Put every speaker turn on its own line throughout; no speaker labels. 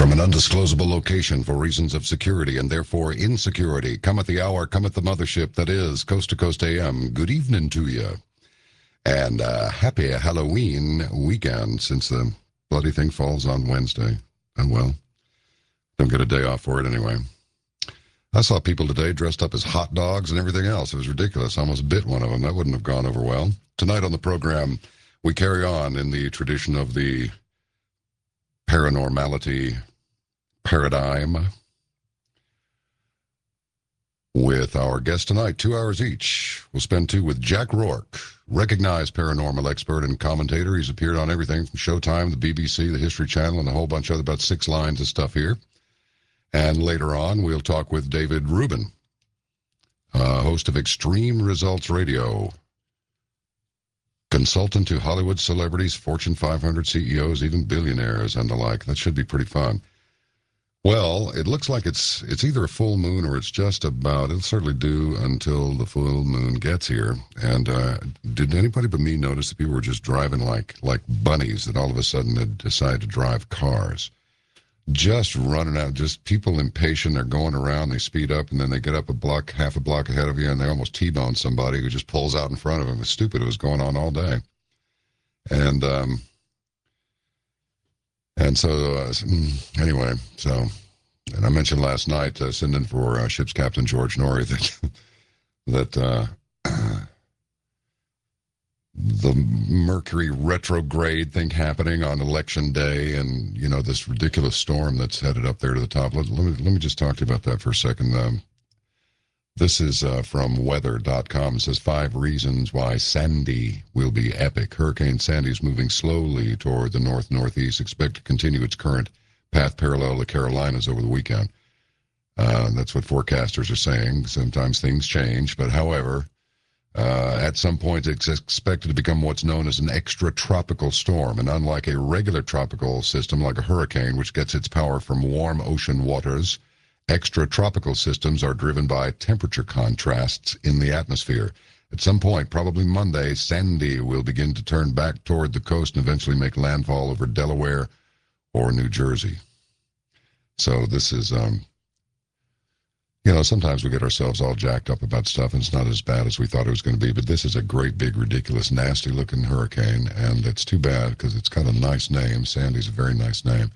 From an undisclosable location for reasons of security and therefore insecurity, cometh the hour, cometh the mothership that is Coast to Coast AM. Good evening to you. And happy Halloween weekend, since the bloody thing falls on Wednesday. And well, don't get a day off for it anyway. I saw people today dressed up as hot dogs and everything else. It was ridiculous. I almost bit one of them. That wouldn't have gone over well. Tonight on the program, we carry on in the tradition of the paranormality paradigm with our guests tonight, 2 hours each. We'll spend two with Jack Rourke, recognized paranormal expert and commentator. He's appeared on everything from Showtime, the BBC, the History Channel, and a whole bunch of about 6 lines of stuff here. And later on, we'll talk with David Rubin, host of Extreme Results Radio, consultant to Hollywood celebrities, Fortune 500 CEOs, even billionaires and the like. That should be pretty fun. Well, it looks like it's either a full moon or it's just about, it'll certainly do until the full moon gets here. And did anybody but me notice that people were just driving like bunnies, that all of a sudden had decided to drive cars? Just running out, just people impatient. They're going around, they speed up, and then they get up half a block ahead of you, and they almost T-bone somebody who just pulls out in front of them. It's stupid. It was going on all day. And so, anyway, and I mentioned last night, sitting in for ship's captain George Norrie, that the Mercury retrograde thing happening on election day, and you know, this ridiculous storm that's headed up there to the top. Let me just talk to you about that for a second. This is from weather.com. It says 5 reasons why Sandy will be epic. Hurricane Sandy is moving slowly toward the north-northeast. Expect to continue its current path parallel to Carolinas over the weekend. That's what forecasters are saying. Sometimes things change, but however, at some point, it's expected to become what's known as an extratropical storm. And unlike a regular tropical system like a hurricane, which gets its power from warm ocean waters, extratropical systems are driven by temperature contrasts in the atmosphere. At some point, probably Monday, Sandy will begin to turn back toward the coast and eventually make landfall over Delaware or New Jersey. So this is... you know, sometimes we get ourselves all jacked up about stuff, and it's not as bad as we thought it was going to be, but this is a great, big, ridiculous, nasty-looking hurricane, and it's too bad because it's got a nice name. Sandy's a very nice name.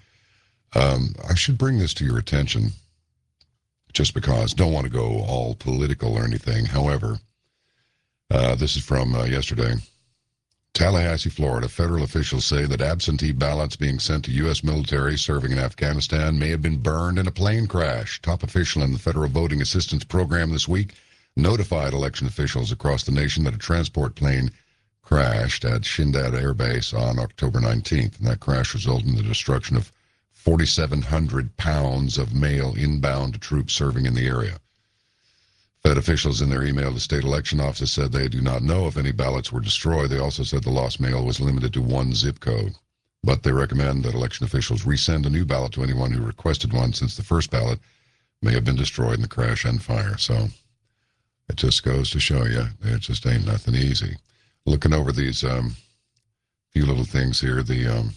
I should bring this to your attention just because. Don't want to go all political or anything. However, this is from yesterday. Tallahassee, Florida. Federal officials say that absentee ballots being sent to U.S. military serving in Afghanistan may have been burned in a plane crash. Top official in the Federal Voting Assistance Program this week notified election officials across the nation that a transport plane crashed at Shindad Air Base on October 19th. And that crash resulted in the destruction of 4,700 pounds of mail inbound to troops serving in the area. Fed officials in their email to state election offices said they do not know if any ballots were destroyed. They also said the lost mail was limited to 1 zip code. But they recommend that election officials resend a new ballot to anyone who requested one, since the first ballot may have been destroyed in the crash and fire. So it just goes to show you, it just ain't nothing easy. Looking over these few little things here, the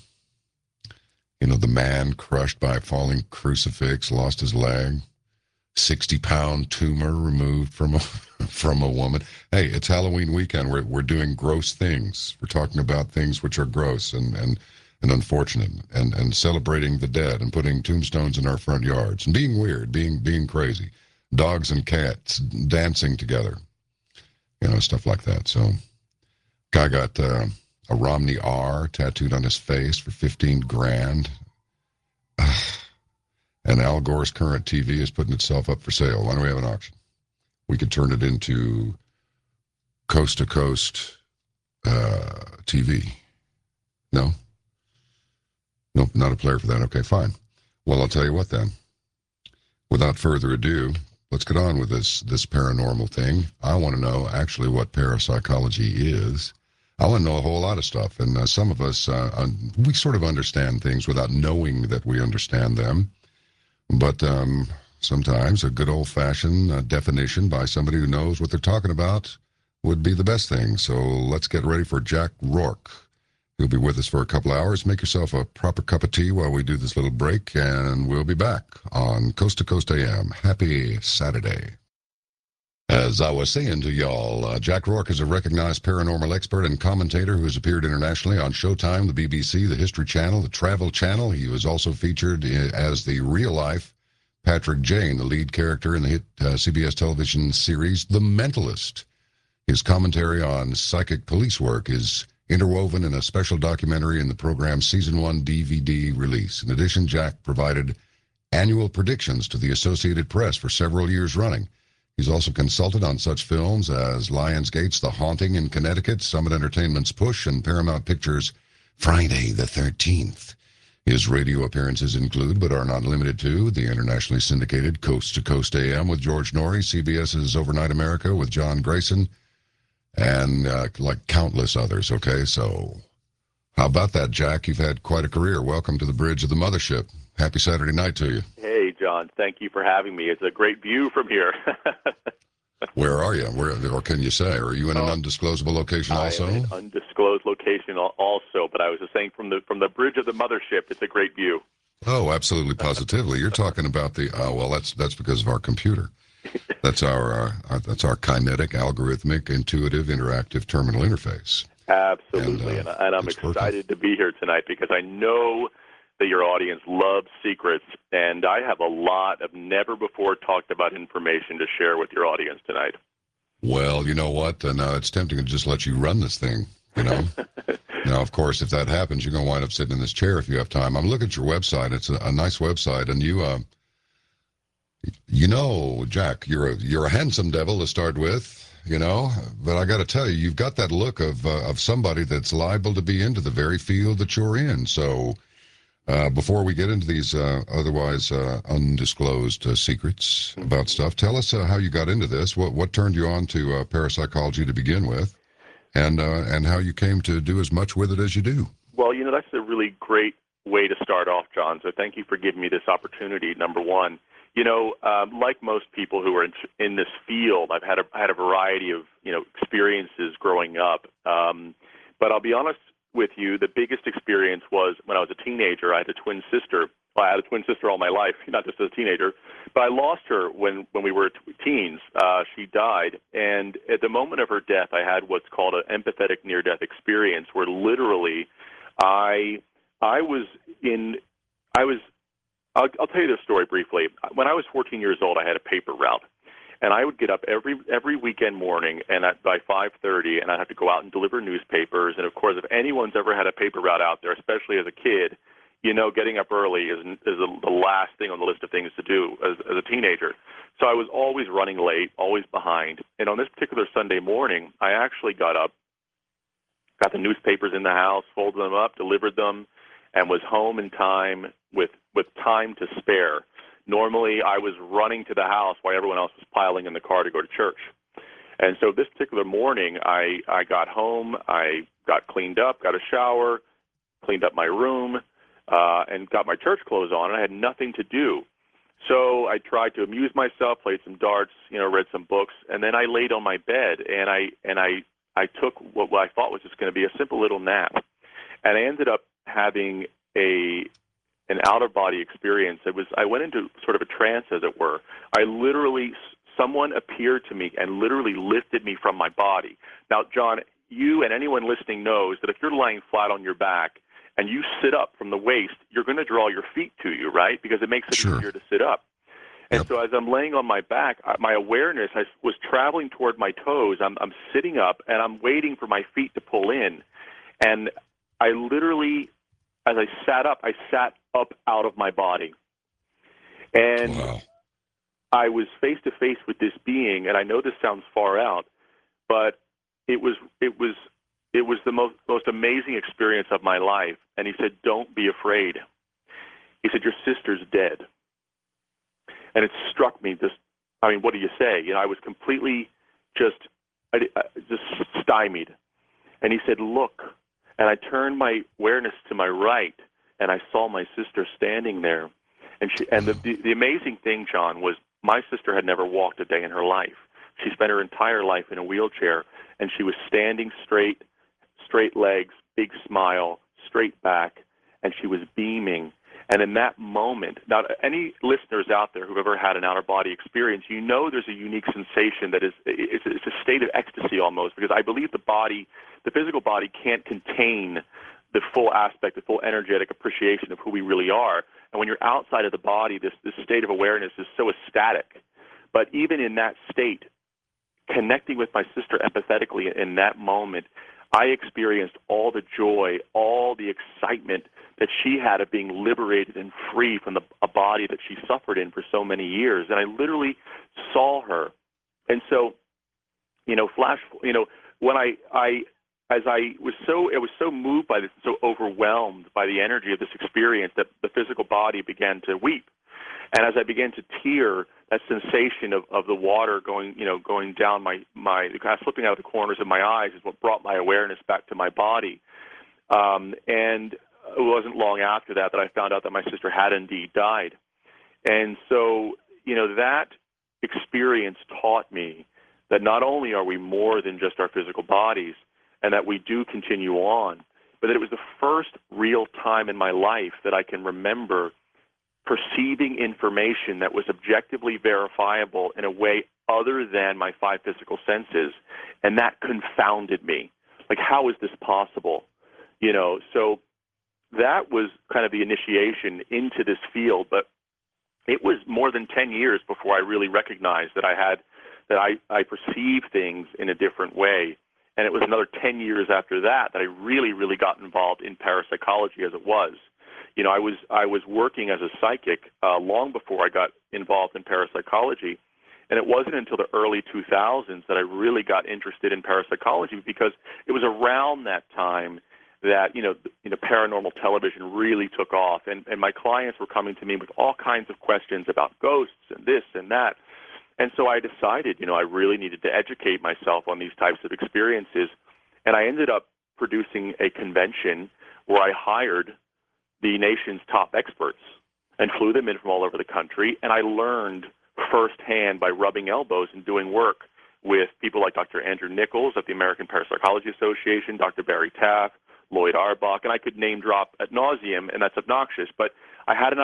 man crushed by a falling crucifix, lost his leg. 60-pound tumor removed from a woman. Hey, it's Halloween weekend. We're doing gross things. We're talking about things which are gross and unfortunate, and celebrating the dead and putting tombstones in our front yards and being weird, being crazy. Dogs and cats dancing together. You know, stuff like that. So, guy got a Romney R tattooed on his face for 15 grand. And Al Gore's current TV is putting itself up for sale. Why don't we have an auction? We could turn it into Coast to Coast TV. No? Nope, not a player for that. Okay, fine. Well, I'll tell you what then. Without further ado, let's get on with this paranormal thing. I want to know actually what parapsychology is. I want to know a whole lot of stuff. And some of us, we sort of understand things without knowing that we understand them. But sometimes a good old-fashioned definition by somebody who knows what they're talking about would be the best thing. So let's get ready for Jack Rourke You'll be with us for a couple hours. Make yourself a proper cup of tea while we do this little break, and we'll be back on Coast to Coast AM. Happy Saturday. As I was saying to y'all, Jack Rourke is a recognized paranormal expert and commentator who has appeared internationally on Showtime, the BBC, the History Channel, the Travel Channel. He was also featured as the real-life Patrick Jane, the lead character in the hit CBS television series The Mentalist. His commentary on psychic police work is interwoven in a special documentary in the program's Season 1 DVD release. In addition, Jack provided annual predictions to the Associated Press for several years running. He's also consulted on such films as Lionsgate's The Haunting in Connecticut, Summit Entertainment's Push, and Paramount Pictures' Friday the 13th. His radio appearances include, but are not limited to, the internationally syndicated Coast to Coast AM with George Norrie, CBS's Overnight America with John Grayson, and like countless others, okay? So how about that, Jack? You've had quite a career. Welcome to the bridge of the mothership. Happy Saturday night to you.
Hey, John. Thank you for having me. It's a great view from here.
Where are you? Or can you say? Are you in an undisclosable location also?
I am in an undisclosed location also, but I was just saying from the bridge of the mothership, it's a great view.
Oh, absolutely, positively. You're talking about the, well, that's because of our computer. That's our kinetic, algorithmic, intuitive, interactive terminal interface.
Absolutely, and I'm excited to be here tonight because I know that your audience loves secrets, and I have a lot of never-before-talked-about information to share with your audience tonight.
Well, you know what? Now it's tempting to just let you run this thing, you know? Now, of course, if that happens, you're going to wind up sitting in this chair if you have time. I'm looking at your website. It's a nice website, and you know, Jack, you're a handsome devil to start with, you know, but I got to tell you, you've got that look of somebody that's liable to be into the very field that you're in. So before we get into these otherwise undisclosed secrets about stuff, tell us how you got into this. What turned you on to parapsychology to begin with, and how you came to do as much with it as you do.
Well, you know, that's a really great way to start off, John. So thank you for giving me this opportunity. Number one. You know, like most people who are in this field, I've had a variety of, you know, experiences growing up. But I'll be honest with you, the biggest experience was when I was a teenager. I had a twin sister. Well, I had a twin sister all my life, not just as a teenager. But I lost her when we were teens. She died. And at the moment of her death, I had what's called an empathetic near-death experience, where literally I'll tell you this story briefly. When I was 14 years old, I had a paper route, and I would get up every weekend morning, and by 5:30, and I'd have to go out and deliver newspapers. And of course, if anyone's ever had a paper route out there, especially as a kid, you know, getting up early is the last thing on the list of things to do as a teenager. So I was always running late, always behind. And on this particular Sunday morning, I actually got up, got the newspapers in the house, folded them up, delivered them, and was home in time with time to spare. Normally, I was running to the house while everyone else was piling in the car to go to church. And so this particular morning, I got home, I got cleaned up, got a shower, cleaned up my room, and got my church clothes on, and I had nothing to do. So I tried to amuse myself, played some darts, you know, read some books, and then I laid on my bed, and I took what I thought was just going to be a simple little nap. And I ended up having an out-of-body experience. I went into sort of a trance, as it were. Someone appeared to me and literally lifted me from my body. Now, John, you and anyone listening knows that if you're lying flat on your back and you sit up from the waist, you're going to draw your feet to you, right? Because it makes it easier to sit up. And so as I'm laying on my back, my awareness was traveling toward my toes. I'm sitting up, and I'm waiting for my feet to pull in. And I literally, as I sat up out of my body. And wow. I was face to face with this being, and I know this sounds far out, but it was the most amazing experience of my life. And he said, "Don't be afraid." He said, "Your sister's dead." And it struck me, what do you say? You know, I was completely just stymied. And he said, "Look." And I turned my awareness to my right, and I saw my sister standing there. And the amazing thing, John, was my sister had never walked a day in her life. She spent her entire life in a wheelchair, and she was standing straight legs, big smile, straight back, and she was beaming. And in that moment, now any listeners out there who've ever had an outer-body experience, you know there's a unique sensation that it's a state of ecstasy almost, because I believe the physical body can't contain the full aspect, the full energetic appreciation of who we really are. And when you're outside of the body, this state of awareness is so ecstatic. But even in that state, connecting with my sister empathetically in that moment, I experienced all the joy, all the excitement that she had of being liberated and free from a body that she suffered in for so many years. And I literally saw her. And so, when I was so moved by this, so overwhelmed by the energy of this experience, that the physical body began to weep. And as I began to tear, that sensation of the water going down my kind of slipping out of the corners of my eyes is what brought my awareness back to my body. And it wasn't long after that I found out that my sister had indeed died. And so, that experience taught me that not only are we more than just our physical bodies, and that we do continue on, but that it was the first real time in my life that I can remember perceiving information that was objectively verifiable in a way other than my five physical senses, and that confounded me. Like, how is this possible? So that was kind of the initiation into this field, but it was more than 10 years before I really recognized that I perceived things in a different way. And it was another 10 years after that I really, really got involved in parapsychology as it was. I was working as a psychic long before I got involved in parapsychology, and it wasn't until the early 2000s that I really got interested in parapsychology, because it was around that time that paranormal television really took off, and my clients were coming to me with all kinds of questions about ghosts and this and that. And so I decided, I really needed to educate myself on these types of experiences, and I ended up producing a convention where I hired the nation's top experts and flew them in from all over the country, and I learned firsthand by rubbing elbows and doing work with people like Dr. Andrew Nichols at the American Parapsychology Association, Dr. Barry Taff, Lloyd Arbach, and I could name drop ad nauseum, and that's obnoxious, but I had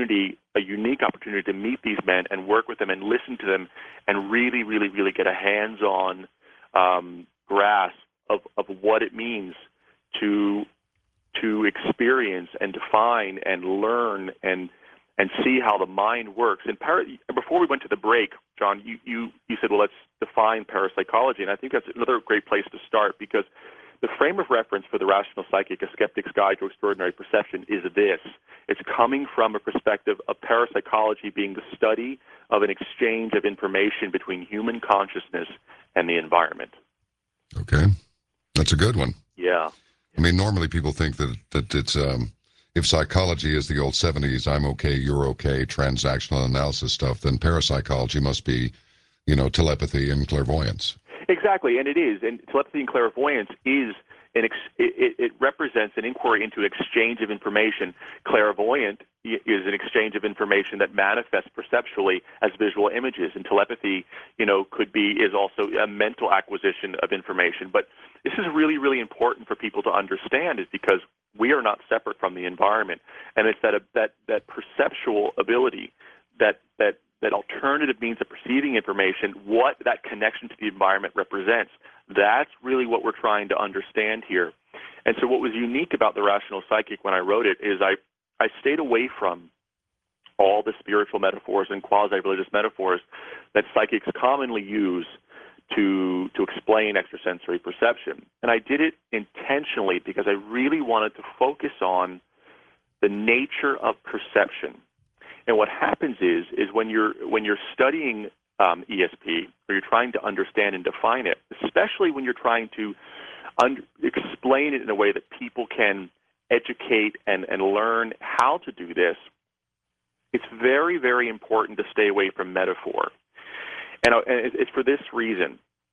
a unique opportunity to meet these men and work with them and listen to them and really, really, really get a hands-on grasp of what it means to experience and define and learn and see how the mind works. And before we went to the break, John, you said, well, let's define parapsychology, and I think that's another great place to start, because the frame of reference for the rational psychic, A Skeptic's Guide to Extraordinary Perception, is this. It's coming from a perspective of parapsychology being the study of an exchange of information between human consciousness and the environment.
Okay. That's a good one.
Yeah.
I mean, normally people think that it's, if psychology is the old 70s, I'm okay, you're okay, transactional analysis stuff, then parapsychology must be, telepathy and clairvoyance.
Exactly, and it is. And telepathy and clairvoyance is it represents an inquiry into exchange of information. Clairvoyant is an exchange of information that manifests perceptually as visual images, and telepathy, is also a mental acquisition of information. But this is really, really important for people to understand, is because we are not separate from the environment, and it's that perceptual ability, that alternative means of perceiving information, what that connection to the environment represents. That's really what we're trying to understand here. And so what was unique about The Rational Psychic when I wrote it is I stayed away from all the spiritual metaphors and quasi-religious metaphors that psychics commonly use to explain extrasensory perception. And I did it intentionally because I really wanted to focus on the nature of perception. And what happens is when you're studying ESP, or you're trying to understand and define it, especially when you're trying to explain it in a way that people can educate and learn how to do this, it's very, very important to stay away from metaphor. And it's for this reason.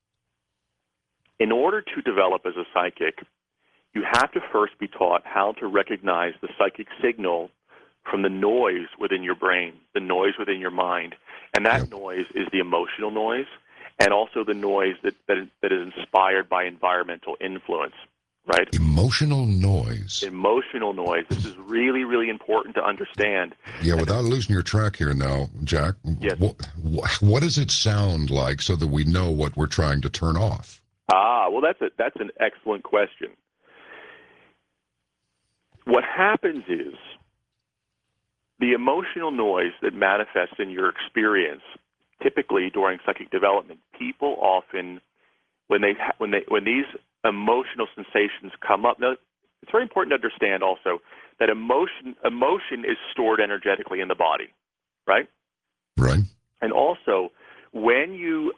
In order to develop as a psychic, you have to first be taught how to recognize the psychic signal from the noise within your brain, the noise within your mind. And that noise is the emotional noise, and also the noise that is inspired by environmental influence. right?
Emotional noise.
Emotional noise. This is really, really important to understand.
Yeah, without losing your track here now, Jack,
Yes.
what does it sound like so that we know what we're trying to turn off?
Well, that's an excellent question. What happens is the emotional noise that manifests in your experience, typically during psychic development, people often, when these emotional sensations come up. Now, it's very important to understand also that emotion is stored energetically in the body, right?
Right.
And also, when you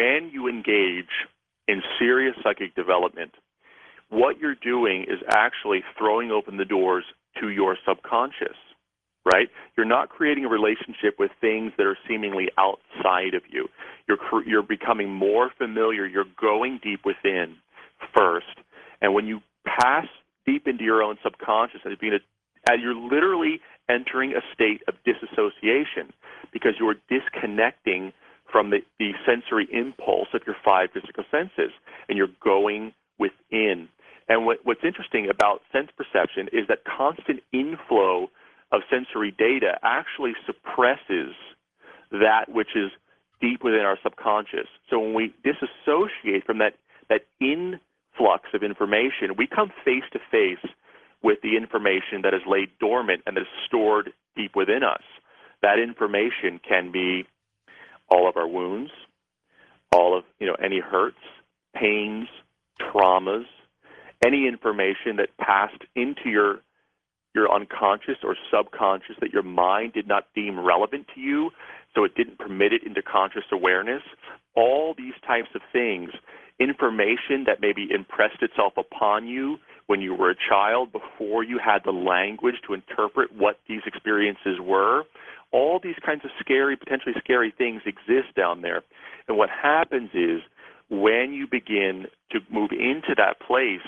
engage in serious psychic development, what you're doing is actually throwing open the doors to your subconscious, right? You're not creating a relationship with things that are seemingly outside of you. You're becoming more familiar. You're going deep within first, and when you pass deep into your own subconscious, you're literally entering a state of disassociation because you're disconnecting from the sensory impulse of your five physical senses, and you're going within. And what's interesting about sense perception is that constant inflow of sensory data actually suppresses that which is deep within our subconscious. So when we disassociate from that influx of information, we come face to face with the information that is laid dormant and that is stored deep within us. That information can be all of our wounds, all of any hurts, pains, traumas, any information that passed into your unconscious or subconscious that your mind did not deem relevant to you, so it didn't permit it into conscious awareness. All these types of things, information that maybe impressed itself upon you when you were a child before you had the language to interpret what these experiences were, all these kinds of potentially scary things exist down there. And what happens is when you begin to move into that place,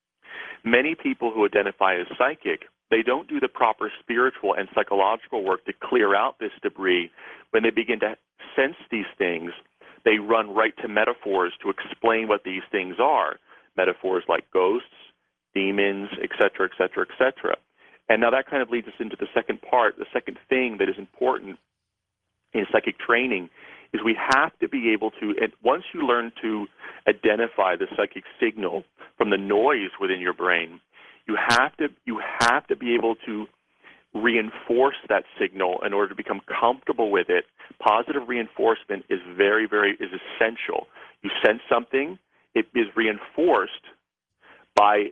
many people who identify as psychic, they don't do the proper spiritual and psychological work to clear out this debris. When they begin to sense these things, they run right to metaphors to explain what these things are. Metaphors like ghosts, demons, et cetera, et cetera, et cetera. And now that kind of leads us into the second part. The second thing that is important in psychic training is we have to be able to, and once you learn to identify the psychic signal from the noise within your brain, you have to be able to reinforce that signal in order to become comfortable with it. Positive reinforcement is is essential. You sense something, it is reinforced by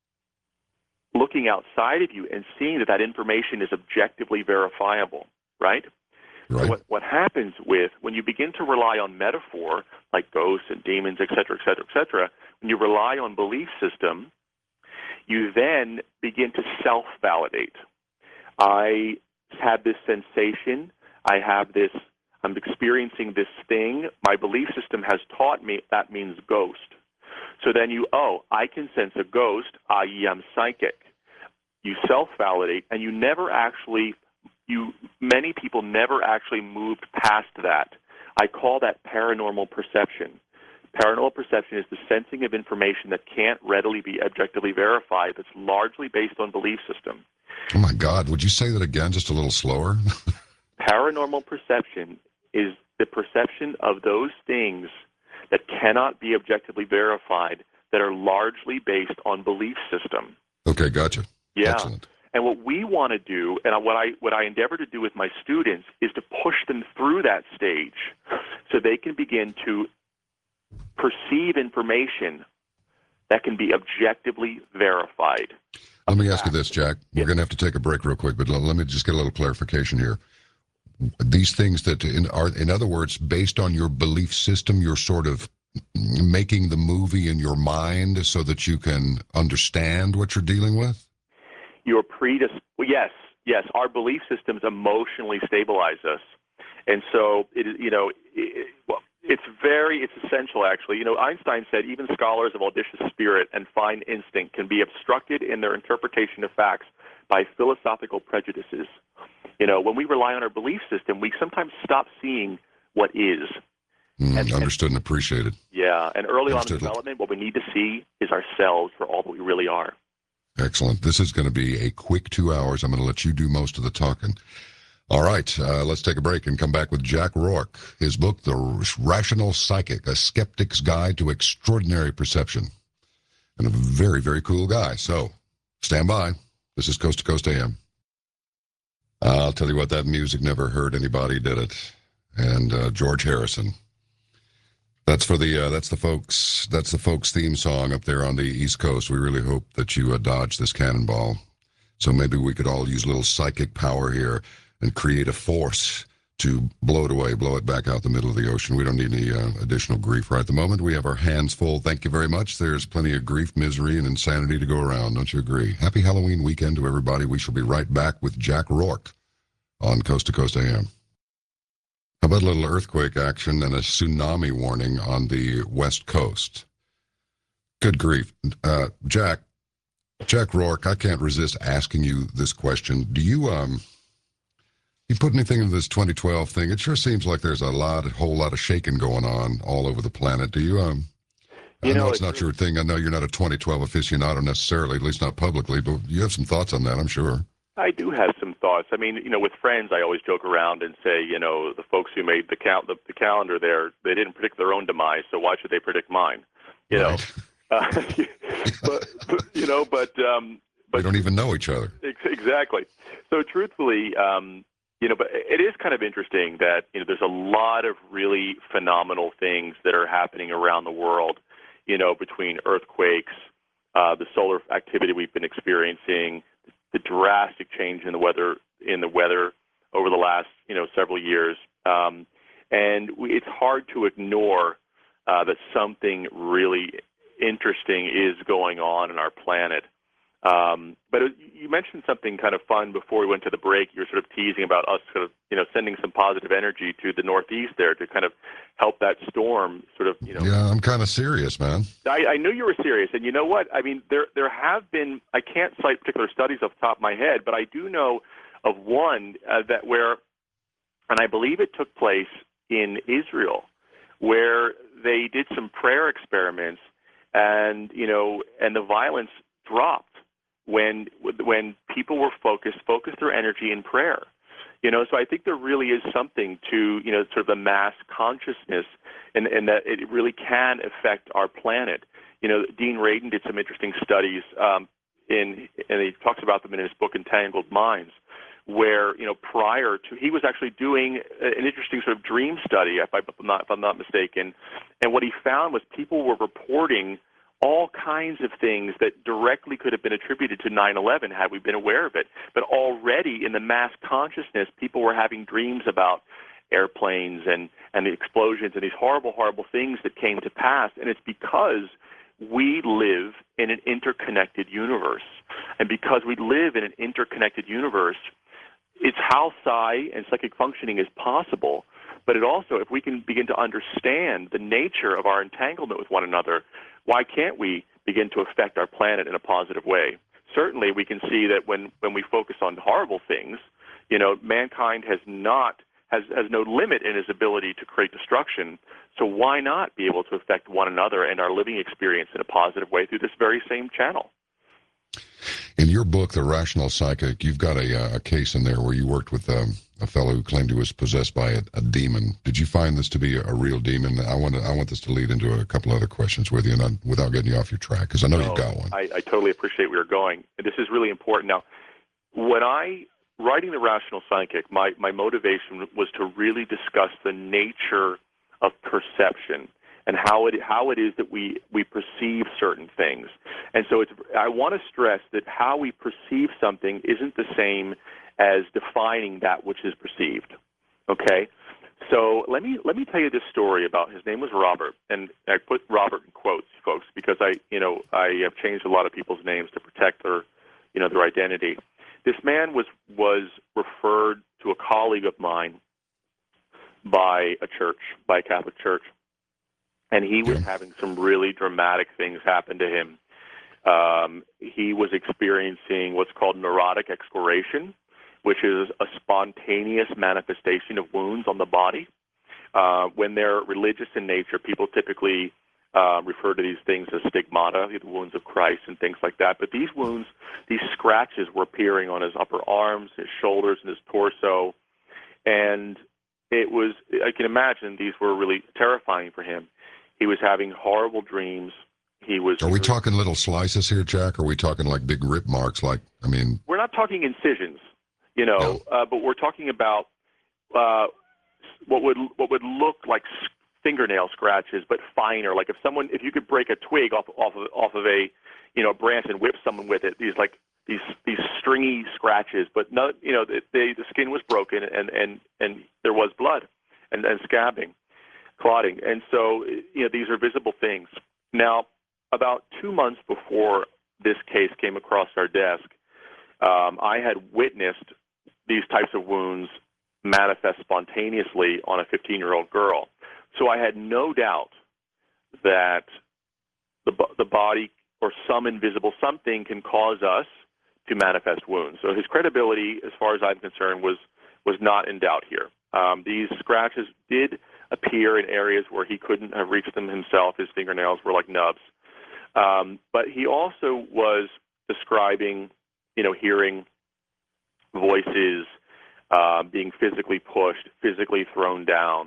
looking outside of you and seeing that information is objectively verifiable, right?
Right.
So what happens when you begin to rely on metaphor, like ghosts and demons, et cetera, et cetera, et cetera, when you rely on belief system, you then begin to self-validate. I have this sensation, I'm experiencing this thing, my belief system has taught me that means ghost. So then I can sense a ghost, i.e. I'm psychic. You self-validate, and many people never actually moved past that. I call that paranormal perception. Paranormal perception is the sensing of information that can't readily be objectively verified, that's largely based on belief system.
Oh my God, would you say that again, just a little slower?
Paranormal perception is the perception of those things that cannot be objectively verified that are largely based on belief system.
Okay, gotcha.
Yeah.
Excellent.
And what we want to do, and what I endeavor to do with my students, is to push them through that stage so they can begin to perceive information that can be objectively verified.
Let me ask you this, Jack. We're going to have to take a break real quick, but let me just get a little clarification here. These things that are, in other words, based on your belief system, you're sort of making the movie in your mind so that you can understand what you're dealing with?
Yes. Our belief systems emotionally stabilize us, and so it's essential actually. Einstein said even scholars of audacious spirit and fine instinct can be obstructed in their interpretation of facts by philosophical prejudices. When we rely on our belief system, we sometimes stop seeing what is.
Understood and appreciated.
Yeah, and early on in
Understood.
development, what we need to see is ourselves for all that we really are.
Excellent. This is going to be a quick 2 hours. I'm going to let you do most of the talking. All right, let's take a break and come back with Jack Rourke. His book, The Rational Psychic, A Skeptic's Guide to Extraordinary Perception. And a very, very cool guy. So stand by. This is Coast to Coast AM. I'll tell you what, that music never hurt anybody, did it? And George Harrison. That's for the folks theme song up there on the East Coast. We really hope that you dodge this cannonball. So maybe we could all use a little psychic power here and create a force to blow it away, blow it back out the middle of the ocean. We don't need any additional grief right at the moment. We have our hands full. Thank you very much. There's plenty of grief, misery, and insanity to go around. Don't you agree? Happy Halloween weekend to everybody. We shall be right back with Jack Rourke on Coast to Coast AM. How about a little earthquake action and a tsunami warning on the West Coast? Good grief. Jack Rourke, I can't resist asking you this question. Do you put anything into this 2012 thing? It sure seems like there's a whole lot of shaking going on all over the planet. Do you, I know it's not your thing. I know you're not a 2012 aficionado necessarily, at least not publicly, but you have some thoughts on that, I'm sure.
I do have some thoughts. I mean, with friends, I always joke around and say, the folks who made the calendar there, they didn't predict their own demise, so why should they predict mine?
Right.
But we
don't even know each other.
Exactly. So truthfully, but it is kind of interesting that there's a lot of really phenomenal things that are happening around the world. Between earthquakes, the solar activity we've been experiencing, the drastic change in the weather over the last several years, it's hard to ignore that something really interesting is going on in our planet. But you mentioned something kind of fun before we went to the break. You were sort of teasing about us sort of sending some positive energy to the Northeast there to kind of help that storm sort of
Yeah, I'm kind of serious, man.
I knew you were serious, and you know what? I mean, there have been, I can't cite particular studies off the top of my head, but I do know of one and I believe it took place in Israel, where they did some prayer experiments, and the violence dropped when people were focused their energy in prayer. So I think there really is something to sort of the mass consciousness, and that it really can affect our planet. Dean Radin did some interesting studies, and he talks about them in his book Entangled Minds, where prior to, he was actually doing an interesting sort of dream study, if I'm not mistaken, and what he found was people were reporting all kinds of things that directly could have been attributed to 9/11 had we been aware of it. But already in the mass consciousness, people were having dreams about airplanes and the explosions and these horrible, horrible things that came to pass. And it's because we live in an interconnected universe. And because we live in an interconnected universe, it's how psi and psychic functioning is possible. But it also, if we can begin to understand the nature of our entanglement with one another, why can't we begin to affect our planet in a positive way? Certainly, we can see that when we focus on horrible things, mankind has no limit in his ability to create destruction. So why not be able to affect one another and our living experience in a positive way through this very same channel?
In your book, The Rational Psychic, you've got a case in there where you worked with a fellow who claimed he was possessed by a demon. Did you find this to be a real demon? I want this to lead into a couple other questions with you, and without getting you off your track, because I know you've got one.
I totally appreciate where you're going. And this is really important. Now, when writing The Rational Psychic, my motivation was to really discuss the nature of perception and how it is that we perceive certain things. And so I want to stress that how we perceive something isn't the same as defining that which is perceived. Okay? So let me tell you this story about, his name was Robert, and I put Robert in quotes, folks, because I have changed a lot of people's names to protect their identity. This man was referred to a colleague of mine by a Catholic church. And he was having some really dramatic things happen to him. He was experiencing what's called neurotic excoriation, which is a spontaneous manifestation of wounds on the body, When they're religious in nature, people typically refer to these things as stigmata, the wounds of Christ and things like that. But these wounds, these scratches were appearing on his upper arms, his shoulders, and his torso. And it was, I can imagine, these were really terrifying for him. He was having horrible dreams.
Are we talking little slices here, Jack? Or are we talking like big rip marks?
We're not talking incisions, but we're talking about what would look like fingernail scratches, but finer. Like if you could break a twig off of a branch and whip someone with it, these stringy scratches, but no, the skin was broken and there was blood and scabbing, clotting, and so these are visible things. Now, about 2 months before this case came across our desk, I had witnessed these types of wounds manifest spontaneously on a 15-year-old girl. So I had no doubt that the body or some invisible something can cause us to manifest wounds. So his credibility, as far as I'm concerned, was not in doubt here. These scratches did appear in areas where he couldn't have reached them himself. His fingernails were like nubs. But he also was describing, hearing voices, being physically pushed, physically thrown down,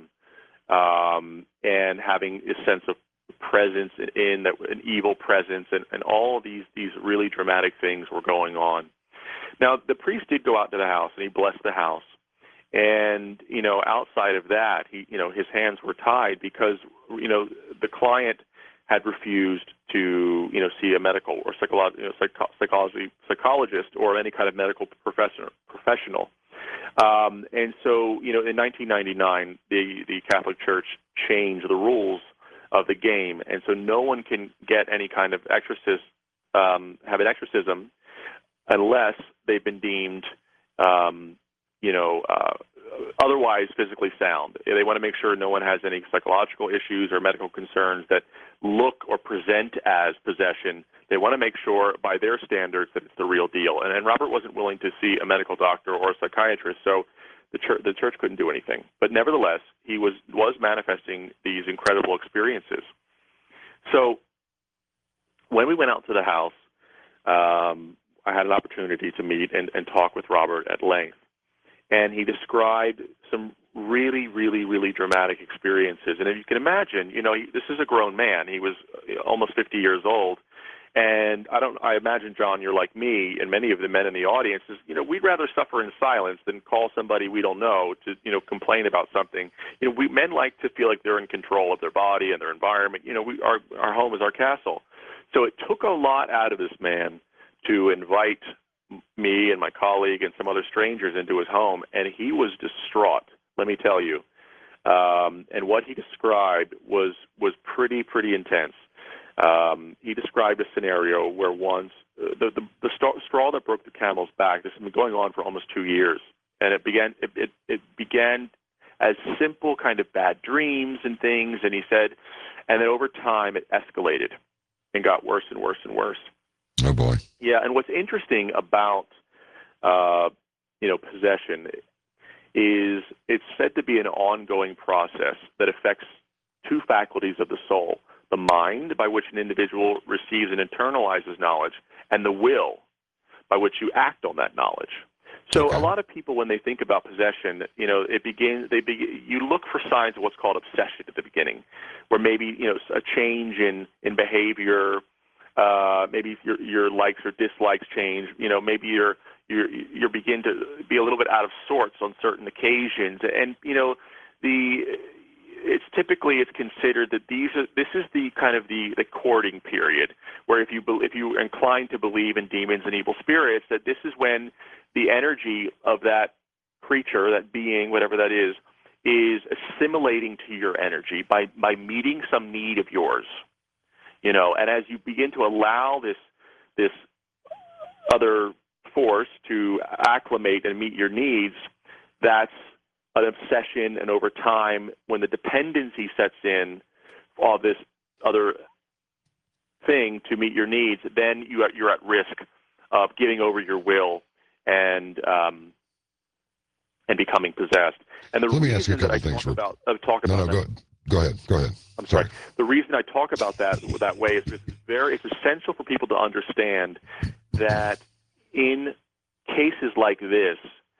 and having a sense of presence an evil presence, and all of these really dramatic things were going on. Now, the priest did go out to the house, and he blessed the house. And, outside of that, his hands were tied because, the client had refused to, see a medical or psychologist or any kind of medical professional. And so, in 1999, the Catholic Church changed the rules of the game, and so no one can get any kind of have an exorcism unless they've been deemed, otherwise physically sound. They want to make sure no one has any psychological issues or medical concerns that look or present as possession. They want to make sure, by their standards, that it's the real deal. And Robert wasn't willing to see a medical doctor or a psychiatrist, so the church couldn't do anything. But nevertheless, he was manifesting these incredible experiences. So when we went out to the house, I had an opportunity to meet and talk with Robert at length. And he described some really, really, really dramatic experiences. And if you can imagine, this is a grown man. He was almost 50 years old. And I imagine, John, you're like me and many of the men in the audience is, we'd rather suffer in silence than call somebody we don't know to, complain about something. Men like to feel like they're in control of their body and their environment. Our home is our castle. So it took a lot out of this man to invite me and my colleague and some other strangers into his home, and he was distraught, let me tell you. And what he described was pretty intense. He described a scenario where once the straw that broke the camel's back. This has been going on for almost 2 years, and it began as simple kind of bad dreams and things. And he said, and then over time it escalated and got worse and worse and worse.
Oh boy!
Yeah, and what's interesting about possession is it's said to be an ongoing process that affects two faculties of the soul: the mind, by which an individual receives and internalizes knowledge, and the will, by which you act on that knowledge. So a lot of people, when they think about possession, you look for signs of what's called obsession at the beginning, where maybe a change in behavior, maybe your likes or dislikes change. Maybe you begin to be a little bit out of sorts on certain occasions, and it's considered that this is the kind of the courting period, where if you're inclined to believe in demons and evil spirits, that this is when the energy of that creature, that being, whatever that is assimilating to your energy by meeting some need of yours. And as you begin to allow this other force to acclimate and meet your needs, that's an obsession. And over time, when the dependency sets in of this other thing to meet your needs, then you're at risk of giving over your will and and becoming possessed. And the
Let me ask you a
reason that
couple
I
things.
talk
No,
about
no,
that,
go ahead. Go ahead.
I'm sorry. The reason I talk about that way is because it's essential for people to understand that in cases like this,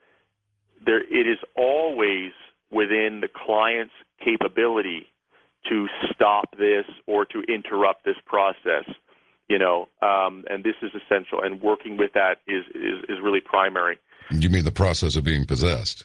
it is always within the client's capability to stop this or to interrupt this process. And this is essential. And working with that is really primary.
You mean the process of being possessed?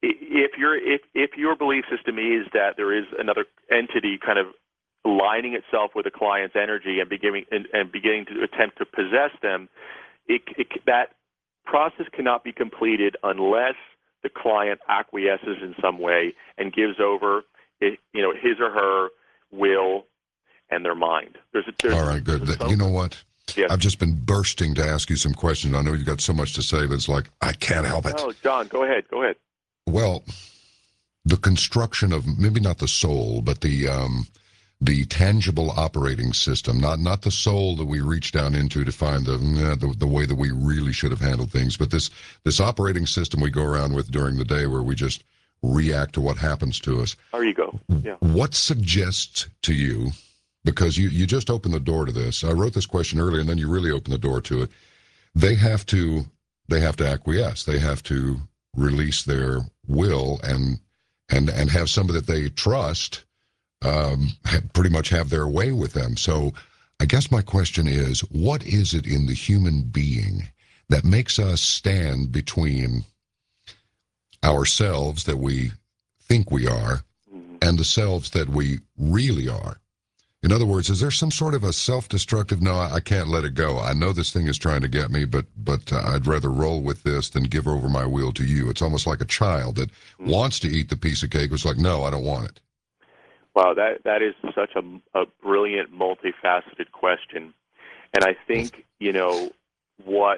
If your belief system is that there is another entity kind of aligning itself with a client's energy and beginning to attempt to possess them, that process cannot be completed unless the client acquiesces in some way and gives over his or her will and their mind.
All right, good. You know what?
Yes.
I've just been bursting to ask you some questions. I know you've got so much to say, but it's like, I can't help it.
Oh, John, go ahead.
Well, the construction of maybe not the soul, but the tangible operating system, not the soul that we reach down into to find the way that we really should have handled things, but this operating system we go around with during the day where we just react to what happens to us.
There you go. Yeah.
What suggests to you, because you just opened the door to this. I wrote this question earlier, and then you really opened the door to it. They have to acquiesce. They have to release their will and have somebody that they trust pretty much have their way with them. So I guess my question is, what is it in the human being that makes us stand between ourselves that we think we are and the selves that we really are? In other words, is there some sort of a self-destructive, no, I can't let it go. I know this thing is trying to get me, but I'd rather roll with this than give over my will to you. It's almost like a child that wants to eat the piece of cake. It's like, no, I don't want it.
Wow, that is such a brilliant, multifaceted question. And I think, what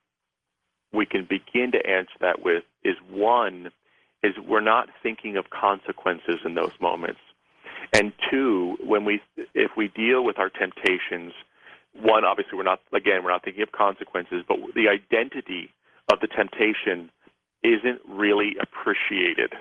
we can begin to answer that with is, one, is we're not thinking of consequences in those moments. And two, if we deal with our temptations, one, obviously we're not thinking of consequences, but the identity of the temptation isn't really appreciated.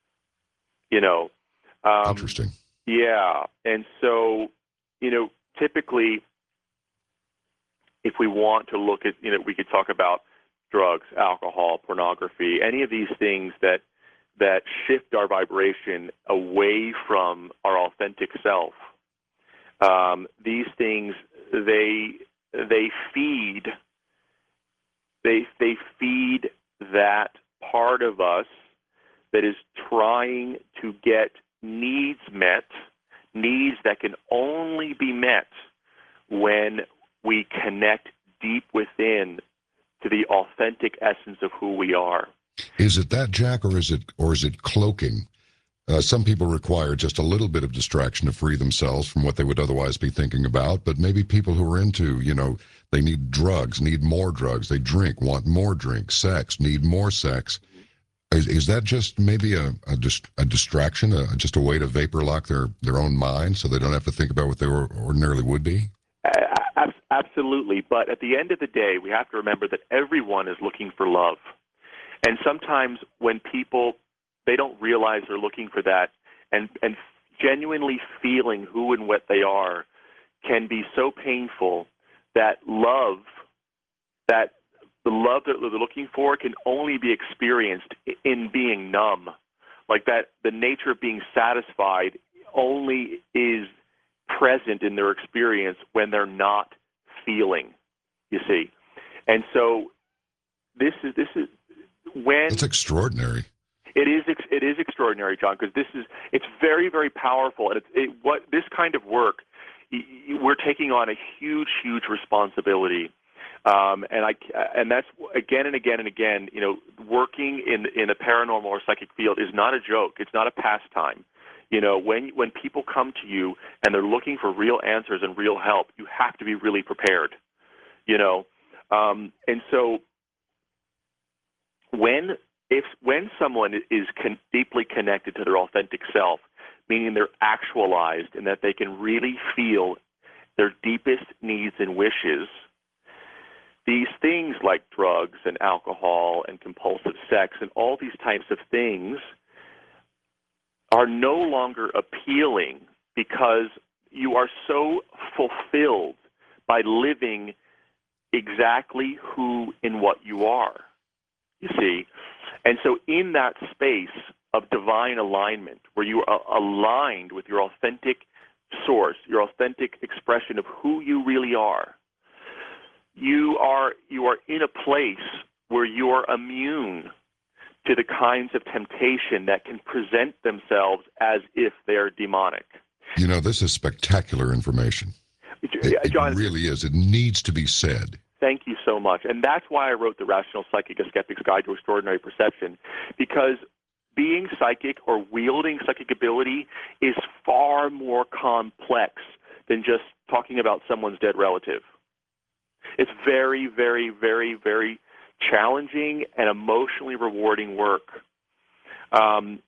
Interesting.
Yeah. And so, typically, if we want to look at, we could talk about drugs, alcohol, pornography, any of these things that shift our vibration away from our authentic self. These things, they feed that part of us that is trying to get needs met, needs that can only be met when we connect deep within to the authentic essence of who we are.
Is it that, Jack, or is it cloaking? Some people require just a little bit of distraction to free themselves from what they would otherwise be thinking about, but maybe people who are into, they need drugs, need more drugs, they drink, want more drink, sex, need more sex. Is that just maybe a distraction, just a way to vapor lock their own mind so they don't have to think about what they ordinarily would be?
Absolutely. But at the end of the day, we have to remember that everyone is looking for love. And sometimes when people, they don't realize they're looking for that, and genuinely feeling who and what they are can be so painful that the love that they're looking for can only be experienced in being numb. Like that, the nature of being satisfied only is present in their experience when they're not feeling, you see. And so this is when
it's extraordinary.
It is extraordinary, John, because it's very, very powerful, and what this kind of work, we're taking on a huge responsibility, and that's again and again and again. Working in a paranormal or psychic field is not a joke. It's not a pastime. When people come to you and they're looking for real answers and real help, you have to be really prepared. And so when someone is deeply connected to their authentic self, meaning they're actualized and that they can really feel their deepest needs and wishes, these things like drugs and alcohol and compulsive sex and all these types of things are no longer appealing because you are so fulfilled by living exactly who and what you are, you see. And so in that space of divine alignment, where you are aligned with your authentic source, your authentic expression of who you really are, you are in a place where you are immune to the kinds of temptation that can present themselves as if they're demonic.
You know, this is spectacular information. It
John,
really is. It needs to be said.
Thank you so much. And that's why I wrote The Rational Psychic, A Skeptic's Guide to Extraordinary Perception, because being psychic or wielding psychic ability is far more complex than just talking about someone's dead relative. It's very, very, very, very challenging and emotionally rewarding work. And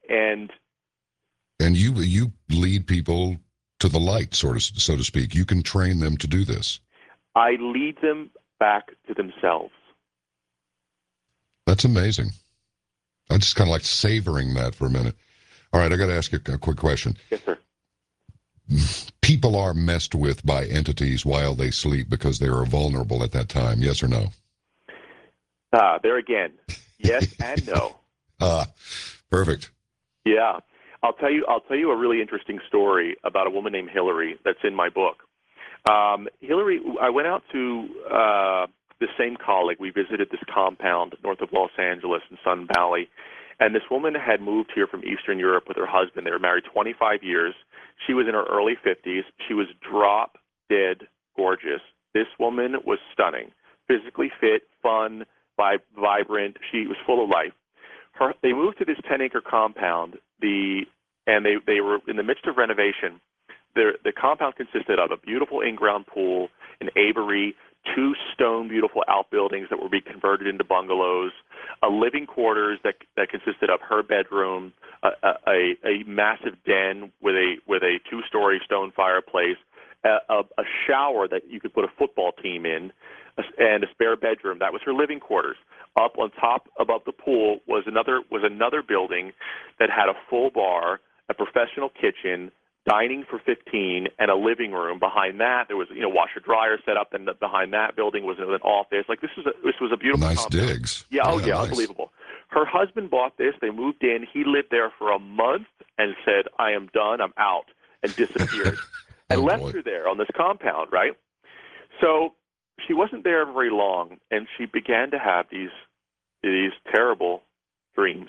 you lead people to the light, so to speak. You can train them to do this.
I lead them back to themselves.
That's amazing. I'm just kind of like savoring that for a minute. All right, I got to ask you a quick question.
Yes, sir.
People are messed with by entities while they sleep because they are vulnerable at that time. Yes or no?
There again, yes and no.
Perfect.
Yeah, I'll tell you a really interesting story about a woman named Hillary that's in my book. Hillary, I went out to the same colleague. We visited this compound north of Los Angeles in Sun Valley, and this woman had moved here from Eastern Europe with her husband. They were married 25 years. She was in her early 50s. She was drop dead gorgeous. This woman was stunning, physically fit, fun, vibrant. She was full of life. They moved to this 10-acre compound, and they were in the midst of renovation. The compound consisted of a beautiful in-ground pool, an aviary, 2 stone beautiful outbuildings that would be converted into bungalows, a living quarters that consisted of her bedroom, a massive den with a 2-story stone fireplace, a shower that you could put a football team in, and a spare bedroom. That was her living quarters. Up on top above the pool was another building that had a full bar, a professional kitchen, dining for 15, and a living room. Behind that, there was washer dryer set up, and behind that building was an office. Like this was a beautiful
nice
compound.
Digs.
Yeah,
nice.
Unbelievable. Her husband bought this. They moved in. He lived there for a month and said, "I am done. I'm out," and disappeared. And left her there on this compound, right? So she wasn't there very long, and she began to have these terrible dreams.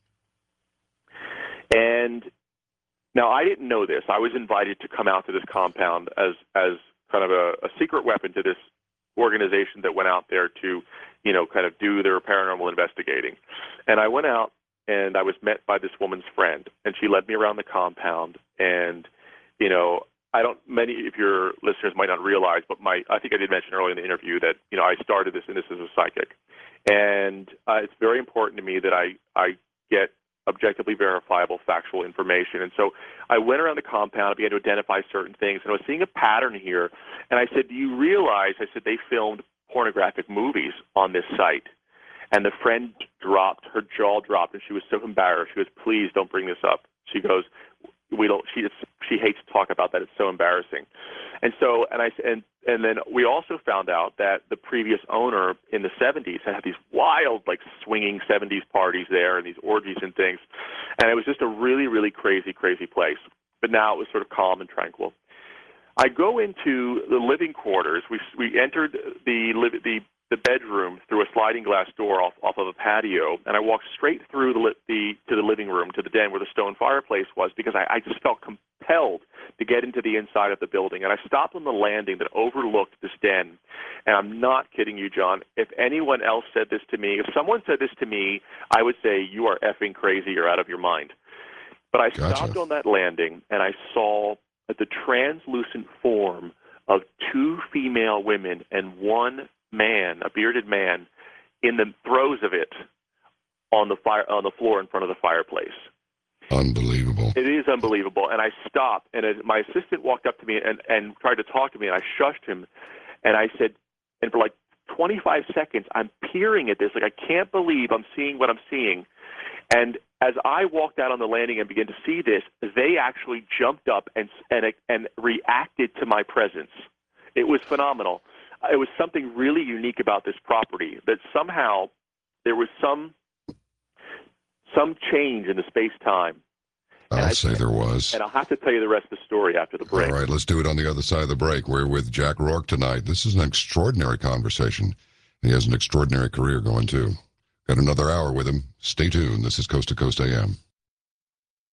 And now, I didn't know this. I was invited to come out to this compound as kind of a secret weapon to this organization that went out there to, kind of do their paranormal investigating. And I went out, and I was met by this woman's friend, and she led me around the compound. And, many of your listeners might not realize, but I think I did mention earlier in the interview that, I started this as a psychic. And it's very important to me that I get objectively verifiable factual information. And so I went around the compound, I began to identify certain things, and I was seeing a pattern here. And I said, "Do you realize," I said, "they filmed pornographic movies on this site?" And the friend her jaw dropped, and she was so embarrassed. She goes, "Please don't bring this up." She goes, she hates to talk about that. It's so embarrassing. And so, and then we also found out that the previous owner in the 70s had these wild, like swinging 70s parties there and these orgies and things. And it was just a really, really crazy, crazy place. But now it was sort of calm and tranquil. I go into the living quarters. We entered the bedroom through a sliding glass door off of a patio, and I walked straight through to the living room, to the den where the stone fireplace was, because I just felt compelled to get into the inside of the building. And I stopped on the landing that overlooked this den. And I'm not kidding you, John. If anyone else said this to me, if someone said this to me, I would say, "You are effing crazy. You're out of your mind." But I stopped on that landing, and I saw the translucent form of 2 female women and 1 man, a bearded man, in the throes of it on the floor in front of the fireplace.
Unbelievable.
It is unbelievable. And I stopped, and my assistant walked up to me and tried to talk to me, and I shushed him, and I said, and for like 25 seconds, I'm peering at this like I can't believe I'm seeing what I'm seeing. And as I walked out on the landing and began to see this, they actually jumped up and reacted to my presence. It was phenomenal. It was something really unique about this property, that somehow there was some change in the space-time.
I'll say there was.
And I'll have to tell you the rest of the story after the break.
All right, let's do it on the other side of the break. We're with Jack Rourke tonight. This is an extraordinary conversation. He has an extraordinary career going, too. Got another hour with him. Stay tuned. This is Coast to Coast AM.